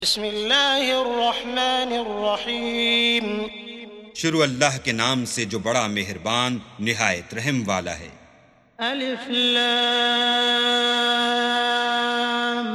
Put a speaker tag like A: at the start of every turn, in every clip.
A: बिस्मिल्लाहिर्रहमानिर्रहीम।
B: शुरू अल्लाह के नाम से जो बड़ा मेहरबान निहायत रहम वाला है।
A: अलिफ लाम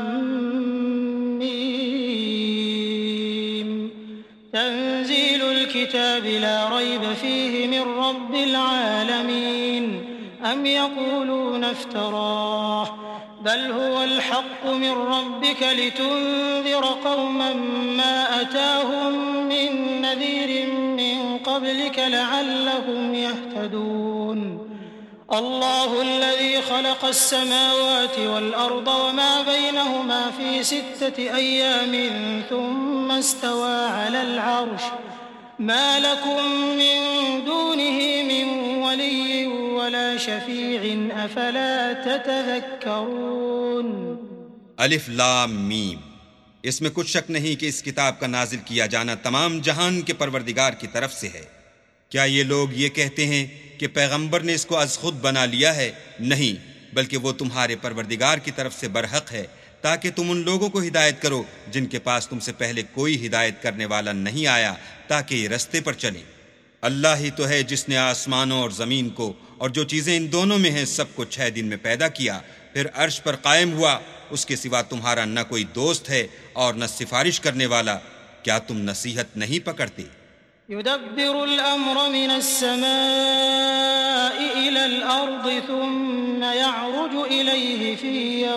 A: मीम तंजीलुल किताबि ला रैब फीहि मिर रब्बिल आलमीन अम यक़ूलून इफ्तराह बल हुवल हक़्क़ु मिर रब्बिका लितुन्ज़िर क़ौमन मा अताहुम मिन नज़ीरिन मिन क़ब्लिका लअल्लहुम यहतदून। अल्लाहु अल्लज़ी ख़लक़स समावाति वल अर्ज़ वमा बैनहुमा फ़ी सित्तति अय्यामिन थुम्मा इस्तवा अलल अर्श मा लकुम मिन दूनिही मिन वलिय्यिन वला शफ़ीइन अफ़ला ततज़क्करून।
B: अलिफ लाम मीम। इसमें कुछ शक नहीं कि इस किताब का नाजिल किया जाना तमाम जहान के परवरदिगार की तरफ से है। क्या ये लोग ये कहते हैं कि पैगंबर ने इसको अज़ खुद बना लिया है? नहीं, बल्कि वो तुम्हारे परवरदिगार की तरफ से बरहक है, ताकि तुम उन लोगों को हिदायत करो जिनके पास तुमसे पहले कोई हिदायत करने वाला नहीं आया, ताकि ये रस्ते पर चलें। अल्लाह ही तो है जिसने आसमानों और ज़मीन को और जो चीज़ें इन दोनों में हैं सबको 6 दिन में पैदा किया, फिर अर्श पर कायम हुआ। उसके सिवा तुम्हारा न कोई दोस्त है और न सिफारिश करने वाला। क्या तुम नसीहत नहीं पकड़ते?
A: युदब्बिरुल अम्र मिनस समाई इलल अर्ज़ि थुम्मा यअरुजु इलैहि फ़ी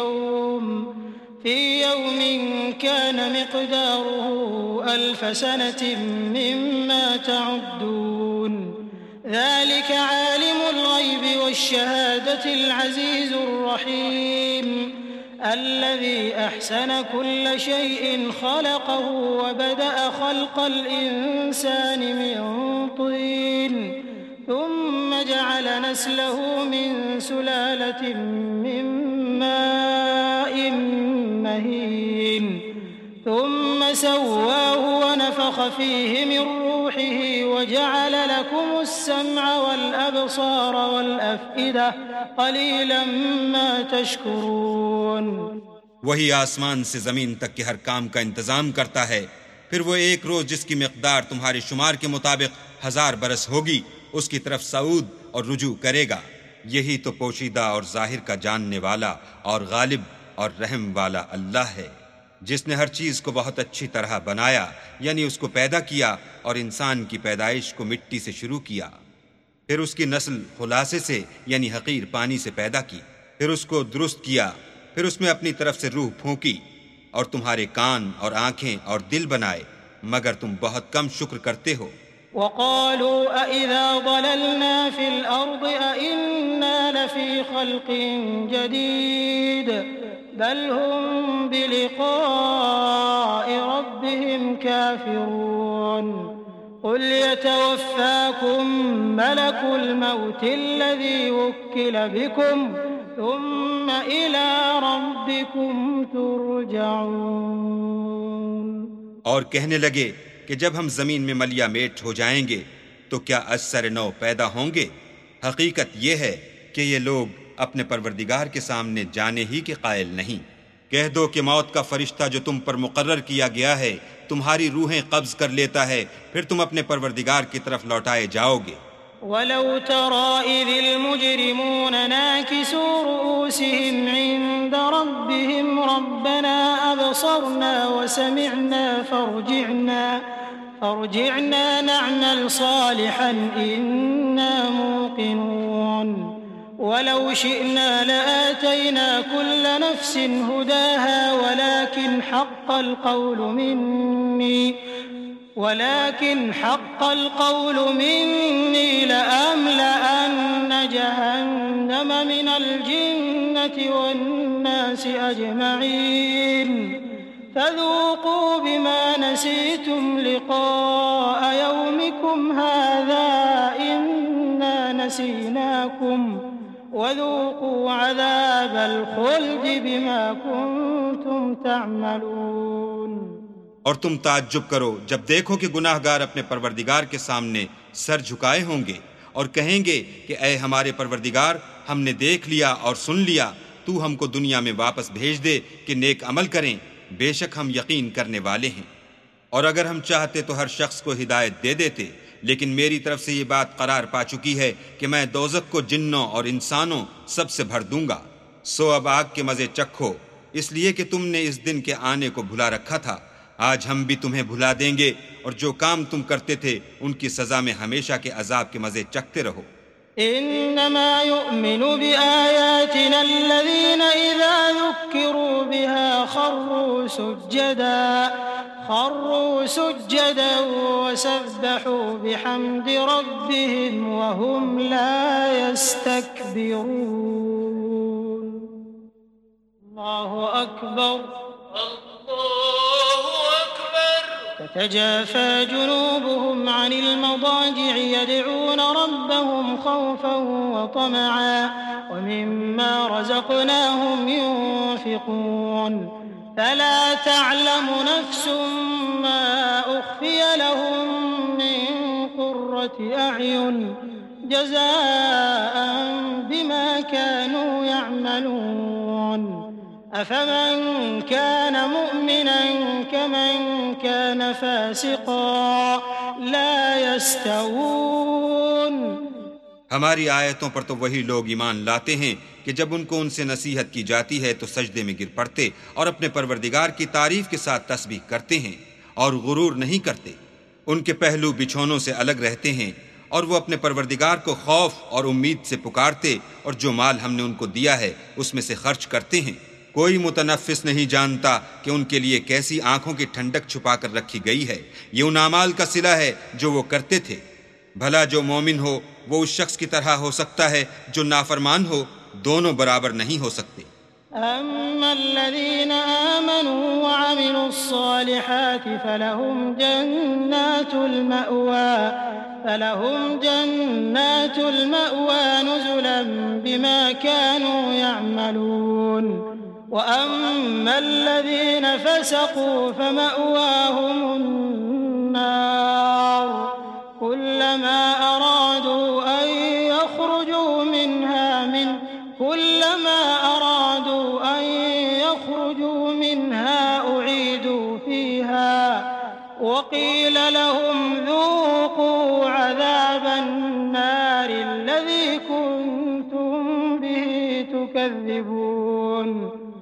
A: यौमिन कान मिक़दारुहु अल्फ़ सनतिन मिम्मा तअुद्दून। ज़ालिका आलिमुल ग़ैबि वश्शहादतिल अज़ीज़ुर रहीम الذي أحسن كل شيء خلقه وبدأ خلق الإنسان من طين ثم جعل نسله من سلالة من ماء مهين ثم سواه ونفخ فيه من روحه وجعل لكم السمع والأبصار والأفئدة قليلا ما تشكرون।
B: वही आसमान से ज़मीन तक के हर काम का इंतज़ाम करता है। फिर वो एक रोज़ जिसकी मिक़दार तुम्हारे शुमार के मुताबिक 1000 बरस होगी उसकी तरफ सऊद और रुजू करेगा। यही तो पोशीदा और ज़ाहिर का जानने वाला और गालिब और रहम वाला अल्लाह है, जिसने हर चीज़ को बहुत अच्छी तरह बनाया, यानी उसको पैदा किया और इंसान की पैदाइश को मिट्टी से शुरू किया, फिर उसकी नस्ल खुलासे से यानी हकीर पानी से पैदा की, फिर उसको दुरुस्त किया, फिर उसमें अपनी तरफ से रूह फूंकी और तुम्हारे कान और आंखें और दिल बनाए, मगर तुम बहुत कम शुक्र करते हो।
A: वक़ालू अइज़ा ज़ललना फ़िल अर्ज़ अइन्ना लफ़ी ख़ल्क़िन जदीद बल हुम बिलिक़ाइ रब्बिहिम काफ़िरून। क़ुल यतवफ़्फ़ाकुम मलकुल मौतिल्लज़ी वुक्किल बिकुम थुम्मा इला रब्बिकुम तुरजऊन।
B: और कहने लगे कि जब हम ज़मीन में मलिया मेट हो जाएंगे तो क्या असर नौ पैदा होंगे? हकीकत ये है कि ये लोग अपने परवरदिगार के सामने जाने ही के कायल नहीं। कह दो कि मौत का फरिश्ता जो तुम पर मुकर्रर किया गया है तुम्हारी रूहें कब्ज़ कर लेता है, फिर तुम अपने परवरदिगार की तरफ लौटाए जाओगे।
A: वलौ तरा इज़िल मुजरिमून नाकिसू रूसिहिम इंद रब्बिहिम रब्बना अबसरना व समिअना फर्जिअना नअमल सालिहन इन्ना मूक़िनून। वलौ शिअना लआतैना कुल्ल नफ्सिन हुदाहा वलाकिन हक़्क़ल क़ौलु मिन्नी लअमलअन्न जहन्नम मिनल जिन्नति वन्नासि अजमईन फ़ज़ूक़ू बिमा नसीतुम लिक़ाअ यौमिकुम हाज़ा इन्ना नसीनाकुम वज़ूक़ू अज़ाबल ख़ुल्दि बिमा कुन्तुम तअमलून।
B: और तुम ताज्जुब करो जब देखो कि गुनाहगार अपने परवरदिगार के सामने सर झुकाए होंगे और कहेंगे कि ऐ हमारे परवरदिगार, हमने देख लिया और सुन लिया, तू हमको दुनिया में वापस भेज दे कि नेक अमल करें। बेशक हम यकीन करने वाले हैं। और अगर हम चाहते तो हर शख्स को हिदायत दे देते, लेकिन मेरी तरफ से ये बात करार पा चुकी है कि मैं दोज़ख को जिन्नों और इंसानों सबसे भर दूंगा। सो अब आग के मज़े चखो, इसलिए कि तुमने इस दिन के आने को भुला रखा था। आज हम भी तुम्हें भुला देंगे, और जो काम तुम करते थे उनकी सज़ा में हमेशा के अजाब के मज़े चखते रहो।
A: इन्नमा युमिनु बिआयातिना अल्लज़ीना इज़ा ज़ुक्किरू बिहा खर्रू सुज्जदन वसब्बहू बिहम्दि रब्बिहिम वहुम ला यस्तकबिरून। अल्लाहु अकबर। ततजाफा जुनूबुहुम अनिल मदाजि'i यद'ून रब्बहुम खौफन व तमअन व मिम्मा रज़क़नाहुम युन्फ़िक़ून। फला तअलमु नफ्सुम मा उख़फ़िय लहुम मिन क़ुर्रति अ'युन जज़ाअन बिमा कानू यअमलून। अफमन कान मुअमिनन कमन कान फासिक़ा ला यस्तवून।
B: हमारी आयतों पर तो वही लोग ईमान लाते हैं कि जब उनको उनसे नसीहत की जाती है तो सजदे में गिर पड़ते और अपने परवरदिगार की तारीफ के साथ तस्बीह करते हैं और गुरूर नहीं करते। उनके पहलू बिछौनों से अलग रहते हैं और वो अपने परवरदिगार को खौफ और उम्मीद से पुकारते और जो माल हमने उनको दिया है उसमें से खर्च करते हैं। कोई मुतनफ़िस नहीं जानता कि उनके लिए कैसी आंखों की ठंडक छुपा कर रखी गई है। ये उन अमाल का सिला है जो वो करते थे। भला जो मोमिन हो वो उस शख्स की तरह हो सकता है जो नाफरमान हो, दोनों बराबर नहीं हो सकते।
A: अम्मल्लज़ीना आमनू व अमिलुस्सालिहाति फलहुम जन्नातुल मअवा नुज़ुलन बिमा कानू यअमलून। व अम्मल्लज़ीना फसक़ू फमअवाहुमुन नार कुल्लमा अरादू अन यख़रुजू मिन्हा उईदू फ़ीहा वक़ील लहुम ज़ूक़ू अज़ाबन नारि अल्लज़ी कुन्तुम बिही तुकज़्ज़िबून।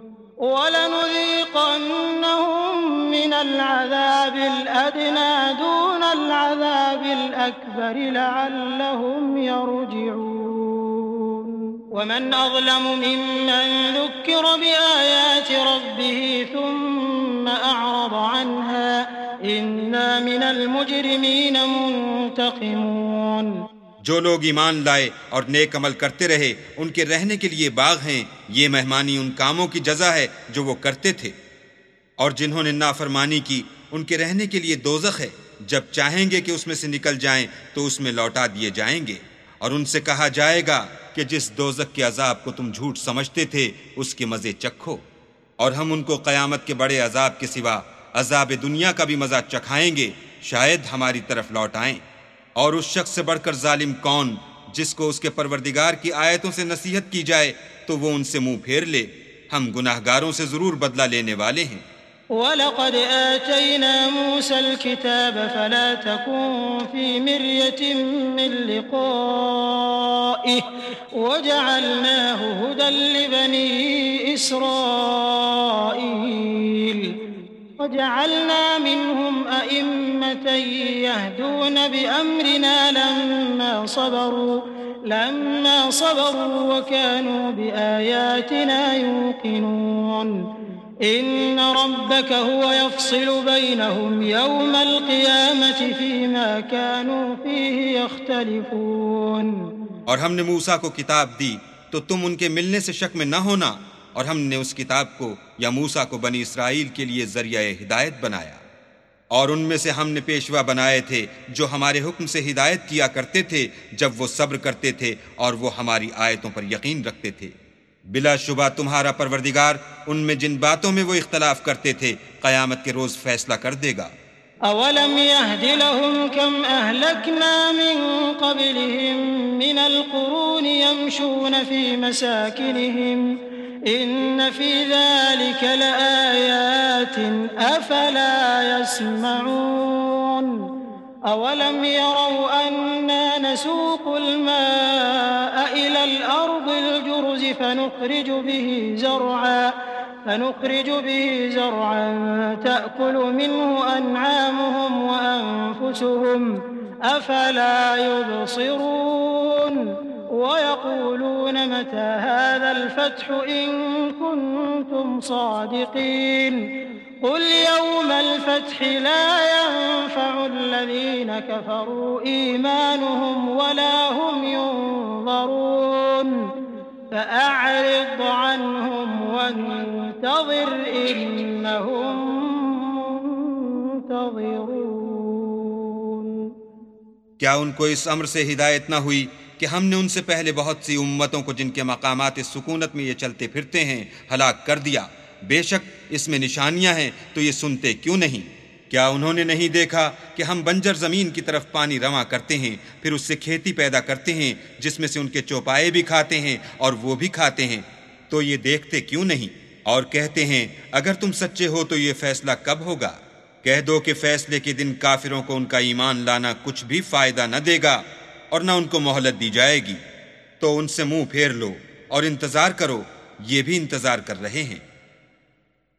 A: वलनुज़ीक़न्नहुम मिनल अज़ाबिल अदना दूनल अज़ाबिल अकबर लअल्लहुम यरजिऊन। वमन अज़लमु मिम्मन ज़ुक्किर बिआयाति रब्बिह थुम्मा अअरज़ अन्हा इन्ना मिनल मुजरिमीन मुंतक़िमून।
B: जो लोग ईमान लाए और नेक अमल करते रहे उनके रहने के लिए बाग हैं। ये मेहमानी उन कामों की जज़ा है जो वो करते थे। और जिन्होंने नाफरमानी की उनके रहने के लिए दोज़ख है। जब चाहेंगे कि उसमें से निकल जाएं तो उसमें लौटा दिए जाएंगे। और उनसे कहा जाएगा कि जिस दोज़ख के अजाब को तुम झूठ समझते थे उसके मज़े चखो, और हम उनको क़यामत के बड़े अजाब के सिवा अजाब दुनिया का भी मज़ा चखाएंगे, शायद हमारी तरफ लौट आएं। और उस शख्स से बढ़कर जालिम कौन जिसको उसके परवरदिगार की आयतों से नसीहत की जाए तो वो उनसे मुंह फेर ले। हम गुनाहगारों से ज़रूर बदला लेने वाले हैं।
A: वलक़द आतैना मूसल किताब फला तकुन फ़ी मिर्यतिन मिन लिक़ाइहि वजअलनाहु हुदन लिबनी इसराईल वजअलना मिनहुम अइम्मतन यहदून बिअम्रिना लम्मा सबरू वकानू बिआयातिना यूक़िनून। इन्न रब्बक हुवा यफ़्सिलु बैनहुम यौमल क़ियामति फ़ीमा कानू फ़ीहि यख़्तलिफ़ून।
B: और हमने मूसा को किताब दी तो तुम उनके मिलने से शक में न होना, और हमने उस किताब को या मूसा को बनी इसराइल के लिए ज़रिया हिदायत बनाया। और उनमें से हमने पेशवा बनाए थे जो हमारे हुक्म से हिदायत किया करते थे जब वो सब्र करते थे और वो हमारी आयतों पर यकीन रखते थे। बिलाशुबा तुम्हारा परवरदिगार उनमें जिन बातों में वो इख्तलाफ करते थे क़यामत के रोज़ फैसला कर देगा।
A: अवलम यहदि लहुम कम अहलकना मिन क़ब्लिहिम मिनल क़ुरूनि यमशून फ़ी मसाकिनिहिम إن في ذلك لآيات أفلا يسمعون أولم يروا أنا نسوق الماء إلى الأرض الجرز فنخرج به زرعا تأكل منه أنعامهم وأنفسهم أفلا يبصرون ويقولون متى هذا الفتح إن كنتم صادقين قل يوم الفتح لا ينفع الذين كفروا إيمانهم ولا هم ينظرون فأعرض عنهم وانتظر إنهم منتظرون।
B: क्या उनको इस अम्र से हिदायत न हुई कि हमने उनसे पहले बहुत सी उम्मतों को जिनके मकामात सुकूनत में ये चलते फिरते हैं हलाक कर दिया। बेशक इसमें निशानियां हैं, तो ये सुनते क्यों नहीं? क्या उन्होंने नहीं देखा कि हम बंजर ज़मीन की तरफ पानी रवां करते हैं, फिर उससे खेती पैदा करते हैं जिसमें से उनके चौपाए भी खाते हैं और वो भी खाते हैं, तो ये देखते क्यों नहीं? और कहते हैं अगर तुम सच्चे हो तो ये फैसला कब होगा? कह दो कि फैसले के दिन काफिरों को उनका ईमान लाना कुछ भी फायदा न देगा और न उनको मोहलत दी जाएगी। तो उनसे मुंह फेर लो और इंतजार करो, ये भी इंतजार कर रहे हैं।